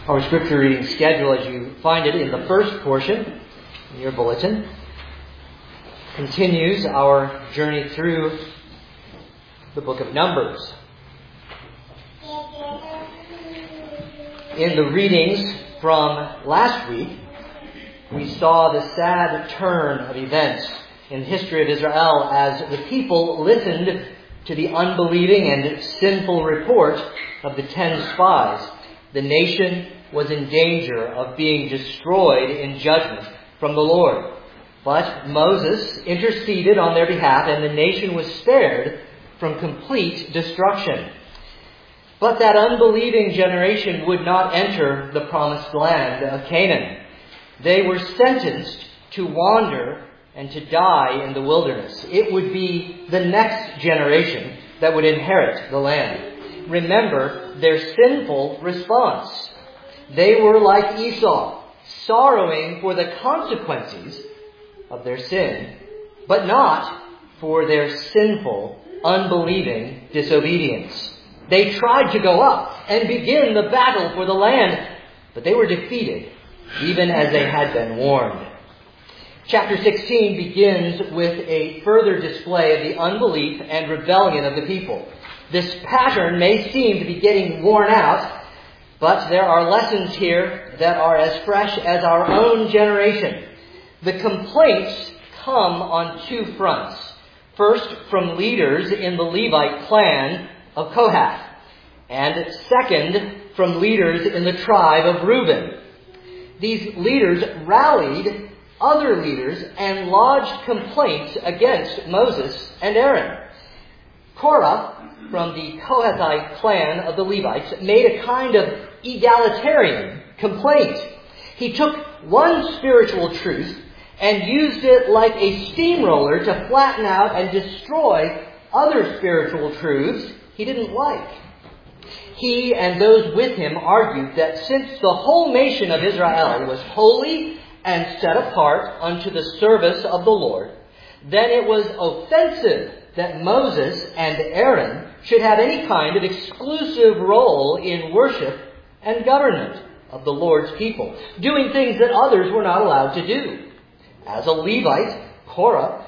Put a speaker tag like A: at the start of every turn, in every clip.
A: Our scripture reading schedule, as you find it in the first portion in your bulletin, continues our journey through the book of Numbers. In the readings from last week, we saw the sad turn of events in the history of Israel as the people listened to the unbelieving and sinful report of the 10 spies. The nation was in danger of being destroyed in judgment from the Lord. But Moses interceded on their behalf, and the nation was spared from complete destruction. But that unbelieving generation would not enter the promised land of Canaan. They were sentenced to wander and to die in the wilderness. It would be the next generation that would inherit the land. Remember their sinful response. They were like Esau, sorrowing for the consequences of their sin, but not for their sinful, unbelieving disobedience. They tried to go up and begin the battle for the land, but they were defeated, even as they had been warned. Chapter 16 begins with a further display of the unbelief and rebellion of the people. This pattern may seem to be getting worn out, but there are lessons here that are as fresh as our own generation. The complaints come on two fronts. First, from leaders in the Levite clan of Kohath, and second, from leaders in the tribe of Reuben. These leaders rallied other leaders and lodged complaints against Moses and Aaron. Korah, from the Kohathite clan of the Levites, made a kind of egalitarian complaint. He took one spiritual truth and used it like a steamroller to flatten out and destroy other spiritual truths he didn't like. He and those with him argued that since the whole nation of Israel was holy and set apart unto the service of the Lord, then it was offensive that Moses and Aaron should have any kind of exclusive role in worship and government of the Lord's people, doing things that others were not allowed to do. As a Levite, Korah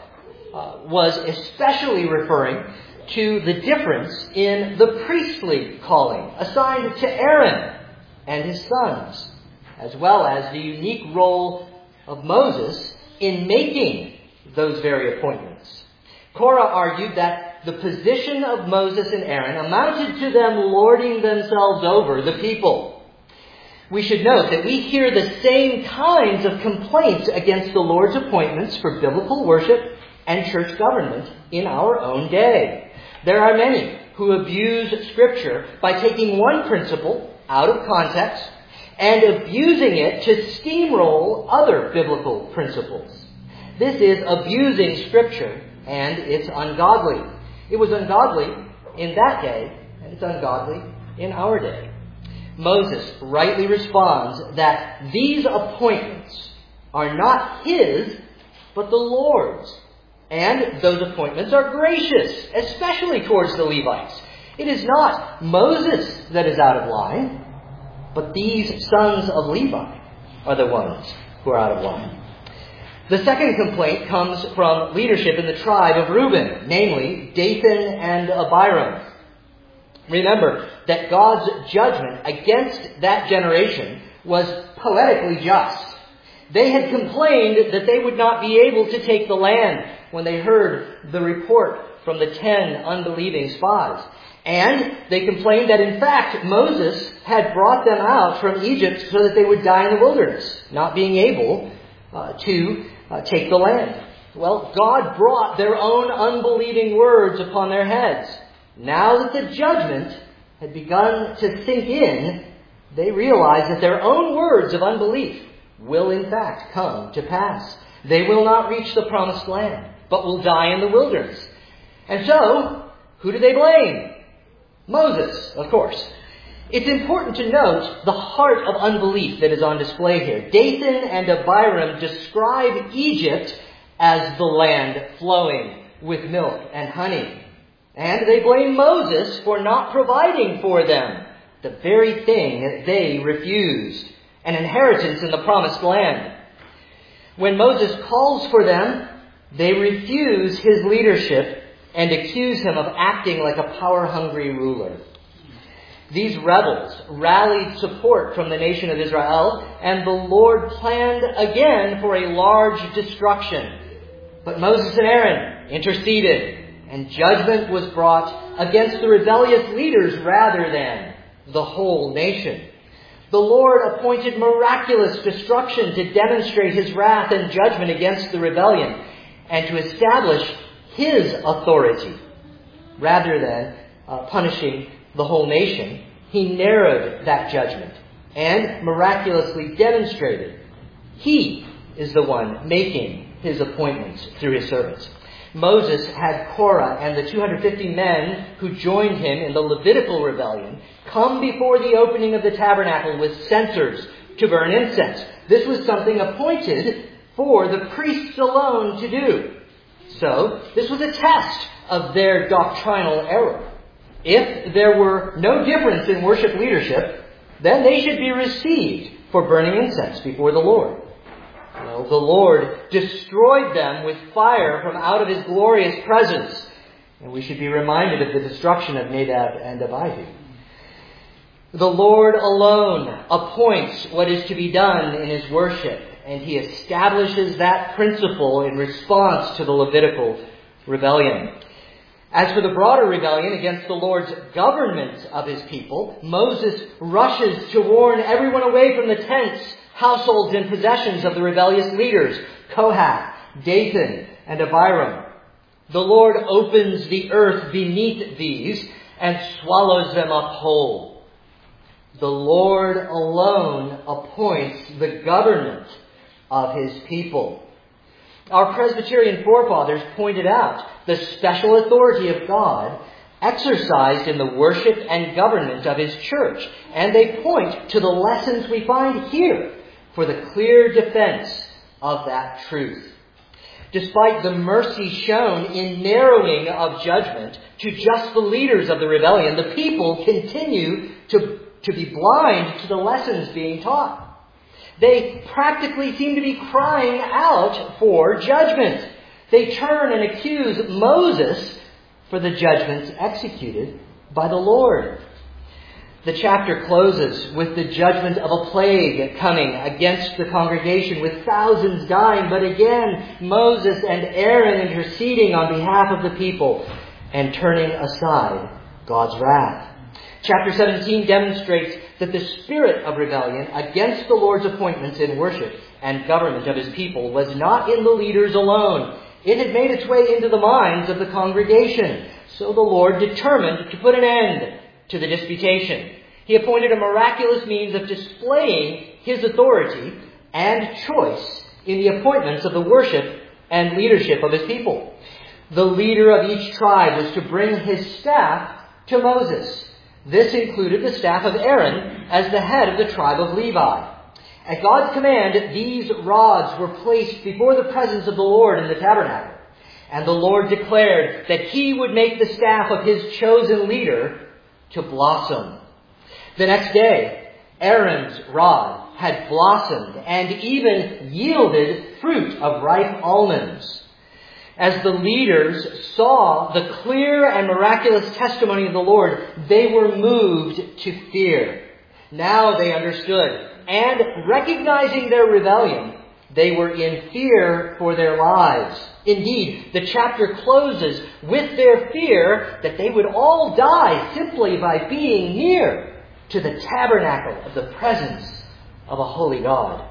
A: was especially referring to the difference in the priestly calling assigned to Aaron and his sons, as well as the unique role of Moses in making those very appointments. Korah argued that the position of Moses and Aaron amounted to them lording themselves over the people. We should note that we hear the same kinds of complaints against the Lord's appointments for biblical worship and church government in our own day. There are many who abuse Scripture by taking one principle out of context and abusing it to steamroll other biblical principles. This is abusing Scripture, and it's ungodly. It was ungodly in that day, and it's ungodly in our day. Moses rightly responds that these appointments are not his, but the Lord's. And those appointments are gracious, especially towards the Levites. It is not Moses that is out of line, but these sons of Levi are the ones who are out of line. The second complaint comes from leadership in the tribe of Reuben, namely Dathan and Abiram. Remember that God's judgment against that generation was poetically just. They had complained that they would not be able to take the land when they heard the report from the 10 unbelieving spies. And they complained that in fact Moses had brought them out from Egypt so that they would die in the wilderness, not being able to take the land. Well, God brought their own unbelieving words upon their heads. Now that the judgment had begun to sink in, they realized that their own words of unbelief will in fact come to pass. They will not reach the promised land, but will die in the wilderness. And so, who do they blame? Moses, of course. It's important to note the heart of unbelief that is on display here. Dathan and Abiram describe Egypt as the land flowing with milk and honey. And they blame Moses for not providing for them the very thing that they refused, an inheritance in the promised land. When Moses calls for them, they refuse his leadership and accuse him of acting like a power-hungry ruler. These rebels rallied support from the nation of Israel, and the Lord planned again for a large destruction. But Moses and Aaron interceded, and judgment was brought against the rebellious leaders rather than the whole nation. The Lord appointed miraculous destruction to demonstrate his wrath and judgment against the rebellion and to establish his authority. Rather than punishing the whole nation, he narrowed that judgment and miraculously demonstrated he is the one making his appointments through his servants. Moses had Korah and the 250 men who joined him in the Levitical rebellion come before the opening of the tabernacle with censers to burn incense. This was something appointed for the priests alone to do. So, this was a test of their doctrinal error. If there were no difference in worship leadership, then they should be received for burning incense before the Lord. Well, the Lord destroyed them with fire from out of his glorious presence. And we should be reminded of the destruction of Nadab and Abihu. The Lord alone appoints what is to be done in his worship, and he establishes that principle in response to the Levitical rebellion. As for the broader rebellion against the Lord's government of his people, Moses rushes to warn everyone away from the tents, households, and possessions of the rebellious leaders, Kohath, Dathan, and Abiram. The Lord opens the earth beneath these and swallows them up whole. The Lord alone appoints the government of his people. Our Presbyterian forefathers pointed out the special authority of God exercised in the worship and government of his church, and they point to the lessons we find here for the clear defense of that truth. Despite the mercy shown in narrowing of judgment to just the leaders of the rebellion, the people continue to be blind to the lessons being taught. They practically seem to be crying out for judgment. They turn and accuse Moses for the judgments executed by the Lord. The chapter closes with the judgment of a plague coming against the congregation with thousands dying, but again Moses and Aaron interceding on behalf of the people and turning aside God's wrath. Chapter 17 demonstrates that the spirit of rebellion against the Lord's appointments in worship and government of his people was not in the leaders alone. It had made its way into the minds of the congregation. So the Lord determined to put an end to the disputation. He appointed a miraculous means of displaying his authority and choice in the appointments of the worship and leadership of his people. The leader of each tribe was to bring his staff to Moses. This included the staff of Aaron as the head of the tribe of Levi. At God's command, these rods were placed before the presence of the Lord in the tabernacle. And the Lord declared that he would make the staff of his chosen leader to blossom. The next day, Aaron's rod had blossomed and even yielded fruit of ripe almonds. As the leaders saw the clear and miraculous testimony of the Lord, they were moved to fear. Now they understood, and recognizing their rebellion, they were in fear for their lives. Indeed, the chapter closes with their fear that they would all die simply by being near to the tabernacle of the presence of a holy God.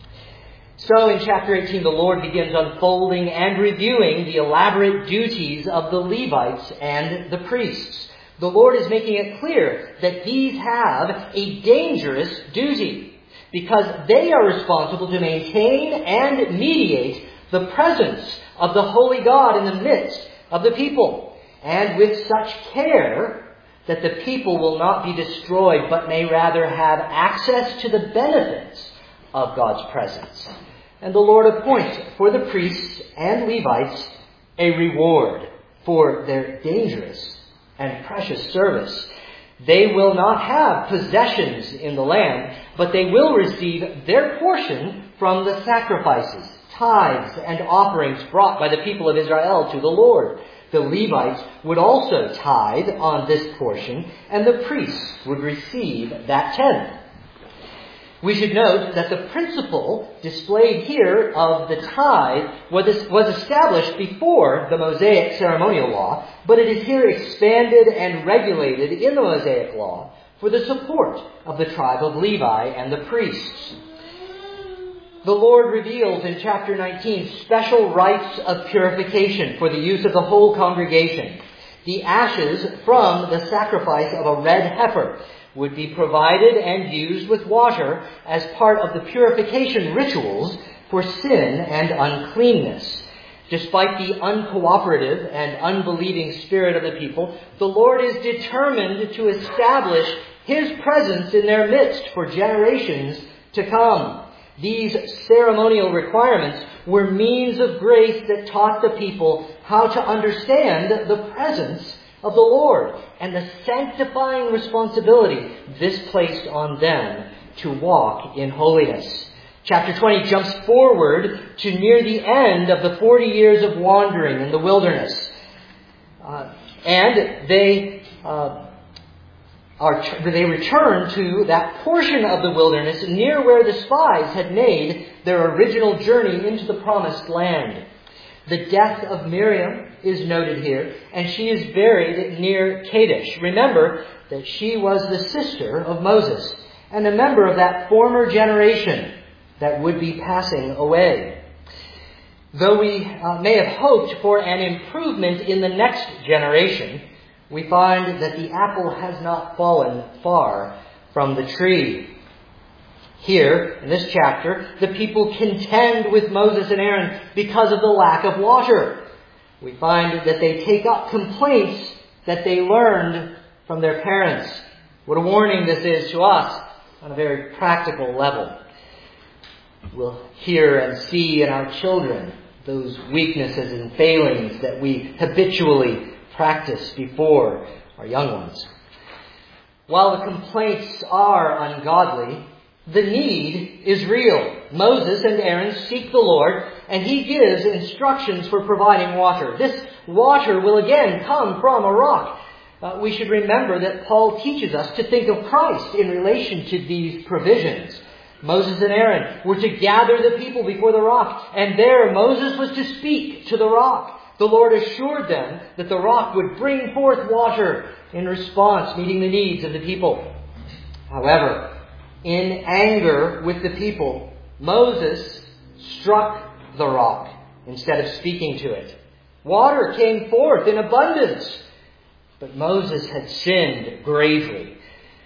A: So in chapter 18, the Lord begins unfolding and reviewing the elaborate duties of the Levites and the priests. The Lord is making it clear that these have a dangerous duty because they are responsible to maintain and mediate the presence of the holy God in the midst of the people, and with such care that the people will not be destroyed, but may rather have access to the benefits of God's presence. And the Lord appoints for the priests and Levites a reward for their dangerous and precious service. They will not have possessions in the land, but they will receive their portion from the sacrifices, tithes, and offerings brought by the people of Israel to the Lord. The Levites would also tithe on this portion, and the priests would receive that tenth. We should note that the principle displayed here of the tithe was established before the Mosaic ceremonial law, but it is here expanded and regulated in the Mosaic law for the support of the tribe of Levi and the priests. The Lord reveals in chapter 19 special rites of purification for the use of the whole congregation. The ashes from the sacrifice of a red heifer would be provided and used with water as part of the purification rituals for sin and uncleanness. Despite the uncooperative and unbelieving spirit of the people, the Lord is determined to establish His presence in their midst for generations to come. These ceremonial requirements were means of grace that taught the people how to understand the presence of the Lord and the sanctifying responsibility this placed on them to walk in holiness. Chapter 20 jumps forward to near the end of the 40 years of wandering in the wilderness. And they return to that portion of the wilderness near where the spies had made their original journey into the promised land. The death of Miriam is noted here, and she is buried near Kadesh. Remember that she was the sister of Moses and a member of that former generation that would be passing away. Though we may have hoped for an improvement in the next generation, we find that the apple has not fallen far from the tree. Here, in this chapter, the people contend with Moses and Aaron because of the lack of water. We find that they take up complaints that they learned from their parents. What a warning this is to us on a very practical level. We'll hear and see in our children those weaknesses and failings that we habitually practice before our young ones. While the complaints are ungodly, the need is real. Moses and Aaron seek the Lord, and He gives instructions for providing water. This water will again come from a rock. We should remember that Paul teaches us to think of Christ in relation to these provisions. Moses and Aaron were to gather the people before the rock, and there Moses was to speak to the rock. The Lord assured them that the rock would bring forth water in response, meeting the needs of the people. However, in anger with the people, Moses struck the rock instead of speaking to it. Water came forth in abundance, but Moses had sinned gravely.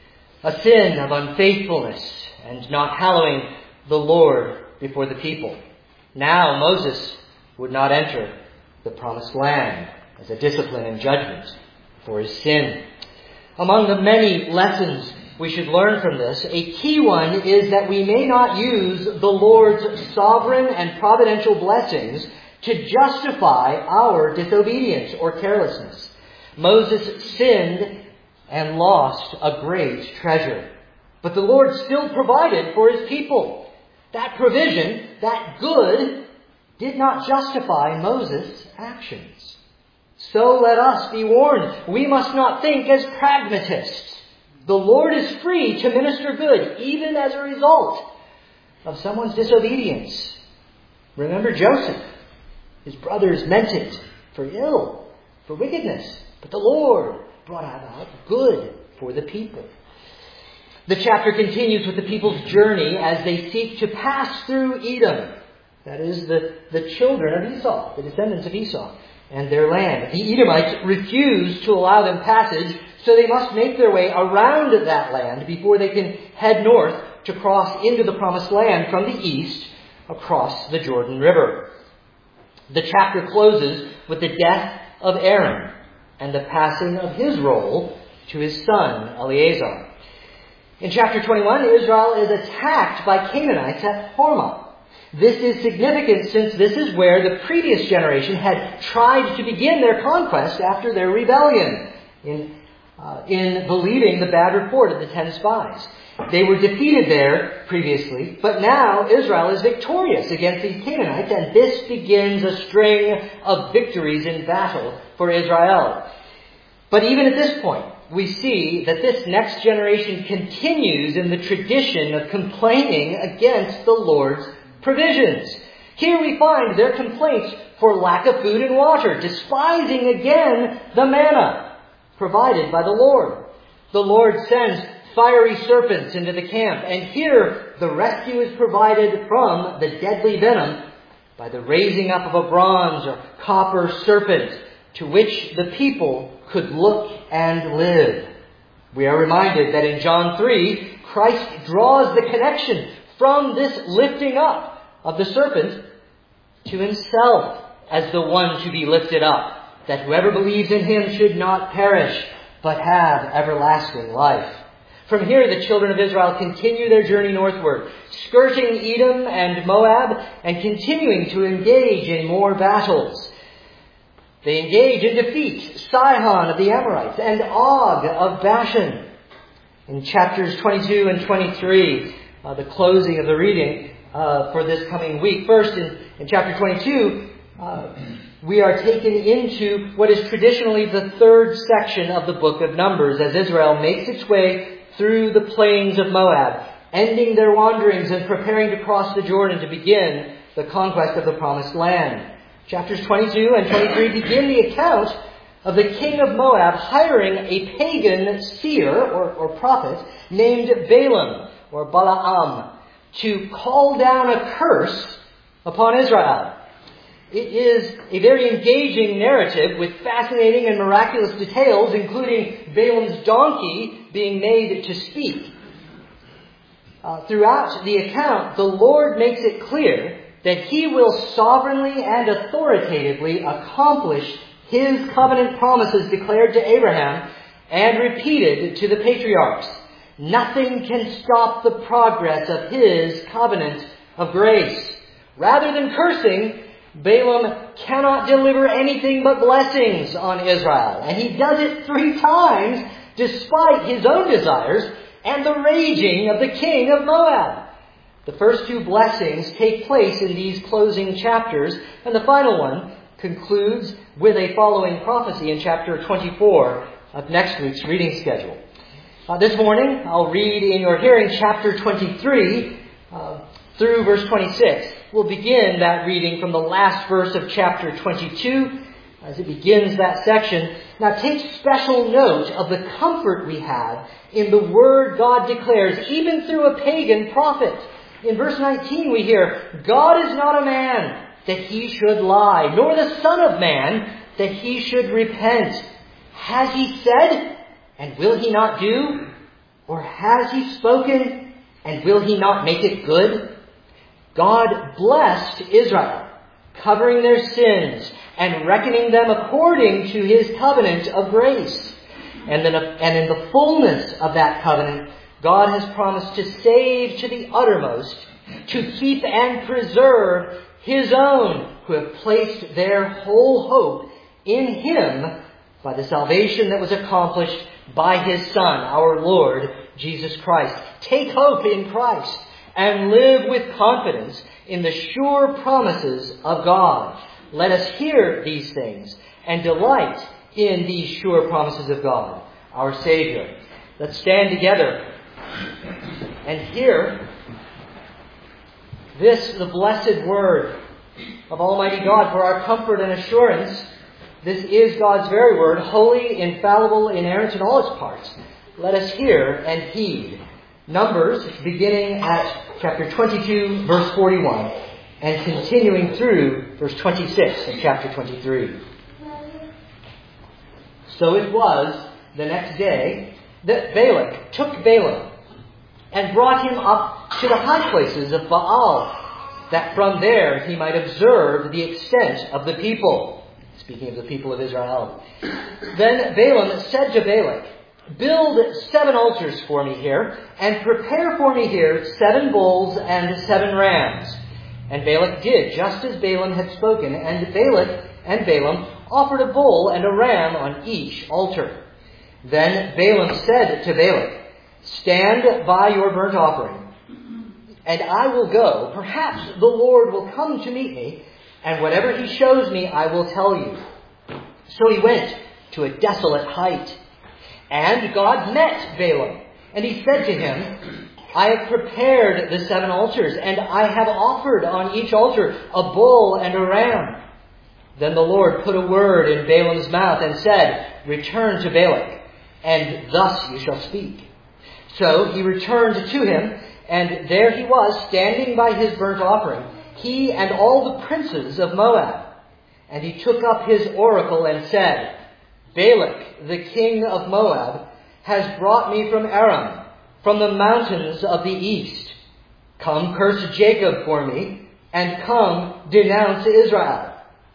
A: A sin of unfaithfulness and not hallowing the Lord before the people. Now Moses would not enter the promised land as a discipline and judgment for his sin. Among the many lessons we should learn from this, a key one is that we may not use the Lord's sovereign and providential blessings to justify our disobedience or carelessness. Moses sinned and lost a great treasure, but the Lord still provided for His people. That provision, that good, did not justify Moses' actions. So let us be warned. We must not think as pragmatists. The Lord is free to minister good, even as a result of someone's disobedience. Remember Joseph. His brothers meant it for ill, for wickedness, but the Lord brought about good for the people. The chapter continues with the people's journey as they seek to pass through Edom. That is the children of Esau, the descendants of Esau, and their land. The Edomites refuse to allow them passage, so they must make their way around that land before they can head north to cross into the promised land from the east across the Jordan River. The chapter closes with the death of Aaron and the passing of his role to his son Eleazar. In chapter 21, Israel is attacked by Canaanites at Hormah. This is significant since this is where the previous generation had tried to begin their conquest after their rebellion. In in believing the bad report of the 10 spies. They were defeated there previously, but now Israel is victorious against these Canaanites, and this begins a string of victories in battle for Israel. But even at this point, we see that this next generation continues in the tradition of complaining against the Lord's provisions. Here we find their complaints for lack of food and water, despising again the manna provided by the Lord. The Lord sends fiery serpents into the camp, and here the rescue is provided from the deadly venom by the raising up of a bronze or copper serpent to which the people could look and live. We are reminded that in John 3, Christ draws the connection from this lifting up of the serpent to himself as the one to be lifted up, that whoever believes in him should not perish, but have everlasting life. From here, the children of Israel continue their journey northward, skirting Edom and Moab, and continuing to engage in more battles. They engage and defeat Sihon of the Amorites and Og of Bashan. In chapters 22 and 23, the closing of the reading for this coming week. First, in chapter 22, we are taken into what is traditionally the third section of the book of Numbers, as Israel makes its way through the plains of Moab, ending their wanderings and preparing to cross the Jordan to begin the conquest of the promised land. Chapters 22 and 23 begin the account of the king of Moab hiring a pagan seer or prophet named Balaam or Balaam to call down a curse upon Israel. It is a very engaging narrative with fascinating and miraculous details, including Balaam's donkey being made to speak. Throughout the account, the Lord makes it clear that he will sovereignly and authoritatively accomplish his covenant promises declared to Abraham and repeated to the patriarchs. Nothing can stop the progress of his covenant of grace. Rather than cursing, Balaam cannot deliver anything but blessings on Israel. And he does it 3 times despite his own desires and the raging of the king of Moab. The first 2 blessings take place in these closing chapters, and the final one concludes with a following prophecy in chapter 24 of next week's reading schedule. This morning, I'll read in your hearing chapter 23 through verse 26. We'll begin that reading from the last verse of chapter 22 as it begins that section. Now take special note of the comfort we have in the word God declares, even through a pagan prophet. In verse 19 we hear, God is not a man that he should lie, nor the Son of Man that he should repent. Has he said, and will he not do? Or has he spoken, and will he not make it good? God blessed Israel, covering their sins and reckoning them according to his covenant of grace. And in the fullness of that covenant, God has promised to save to the uttermost, to keep and preserve his own who have placed their whole hope in him by the salvation that was accomplished by his Son, our Lord Jesus Christ. Take hope in Christ and live with confidence in the sure promises of God. Let us hear these things and delight in these sure promises of God, our Savior. Let's stand together and hear this, the blessed word of Almighty God, for our comfort and assurance. This is God's very word, holy, infallible, inerrant in all its parts. Let us hear and heed. Numbers, beginning at chapter 22, verse 41, and continuing through verse 26 of chapter 23. So it was the next day that Balak took Balaam and brought him up to the high places of Baal, that from there he might observe the extent of the people. Speaking of the people of Israel. Then Balaam said to Balak, build 7 altars for me here, and prepare for me here 7 bulls and 7 rams. And Balak did just as Balaam had spoken, and Balak and Balaam offered a bull and a ram on each altar. Then Balaam said to Balak, "Stand by your burnt offering, and I will go. Perhaps the Lord will come to meet me, and whatever he shows me, I will tell you." So he went to a desolate height. And God met Balaam, and he said to him, "I have prepared the 7 altars, and I have offered on each altar a bull and a ram." Then the Lord put a word in Balaam's mouth and said, "Return to Balak, and thus you shall speak." So he returned to him, and there he was standing by his burnt offering, he and all the princes of Moab. And he took up his oracle and said, "Balak, the king of Moab, has brought me from Aram, from the mountains of the east. Come, curse Jacob for me, and come, denounce Israel.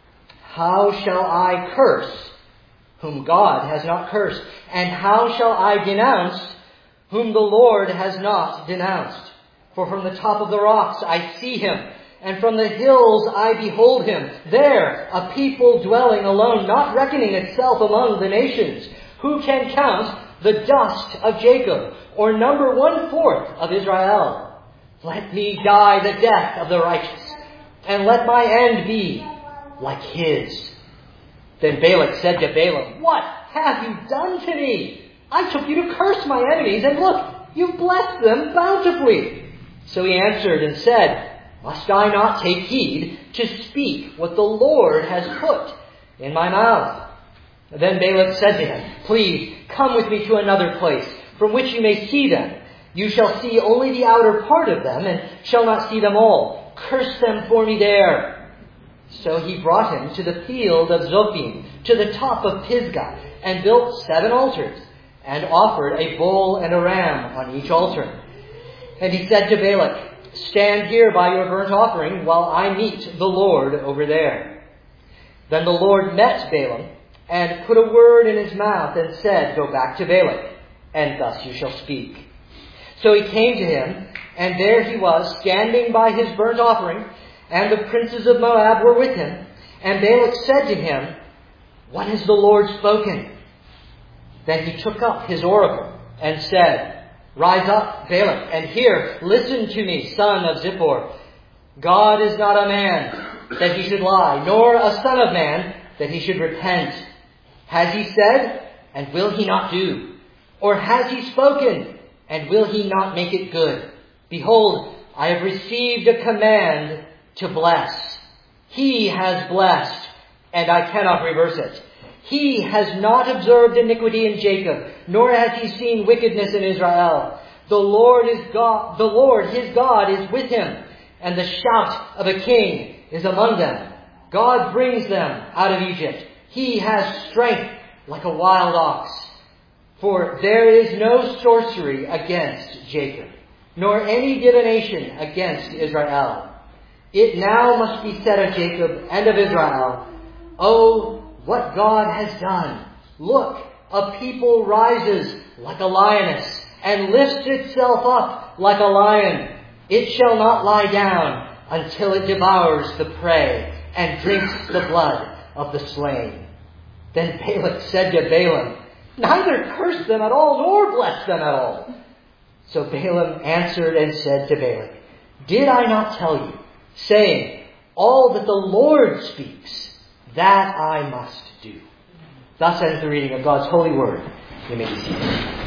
A: How shall I curse whom God has not cursed? And how shall I denounce whom the Lord has not denounced? For from the top of the rocks I see him, and from the hills I behold him. There, a people dwelling alone, not reckoning itself among the nations. Who can count the dust of Jacob, or number 1/4 of Israel? Let me die the death of the righteous, and let my end be like his." Then Balak said to Balaam, "What have you done to me? I took you to curse my enemies, and look, you've blessed them bountifully." So he answered and said, "Must I not take heed to speak what the Lord has put in my mouth?" Then Balak said to him, "Please come with me to another place from which you may see them. You shall see only the outer part of them, and shall not see them all. Curse them for me there." So he brought him to the field of Zophim, to the top of Pisgah, and built 7 altars, and offered a bull and a ram on each altar. And he said to Balak, "Stand here by your burnt offering while I meet the Lord over there." Then the Lord met Balaam, and put a word in his mouth, and said, "Go back to Balak, and thus you shall speak." So he came to him, and there he was, standing by his burnt offering, and the princes of Moab were with him. And Balak said to him, "What has the Lord spoken?" Then he took up his oracle, and said, "Rise up, Balak, and hear. Listen to me, son of Zippor. God is not a man that he should lie, nor a son of man that he should repent. Has he said, and will he not do? Or has he spoken, and will he not make it good? Behold, I have received a command to bless. He has blessed, and I cannot reverse it. He has not observed iniquity in Jacob, nor has he seen wickedness in Israel. The Lord is God, the Lord his God is with him, and the shout of a king is among them. God brings them out of Egypt. He has strength like a wild ox. For there is no sorcery against Jacob, nor any divination against Israel. It now must be said of Jacob and of Israel, Oh, what God has done. Look, a people rises like a lioness and lifts itself up like a lion. It shall not lie down until it devours the prey and drinks the blood of the slain." Then Balak said to Balaam, "Neither curse them at all, nor bless them at all." So Balaam answered and said to Balak, "Did I not tell you, saying, all that the Lord speaks, that I must do?" Thus ends the reading of God's holy word. You may be seated.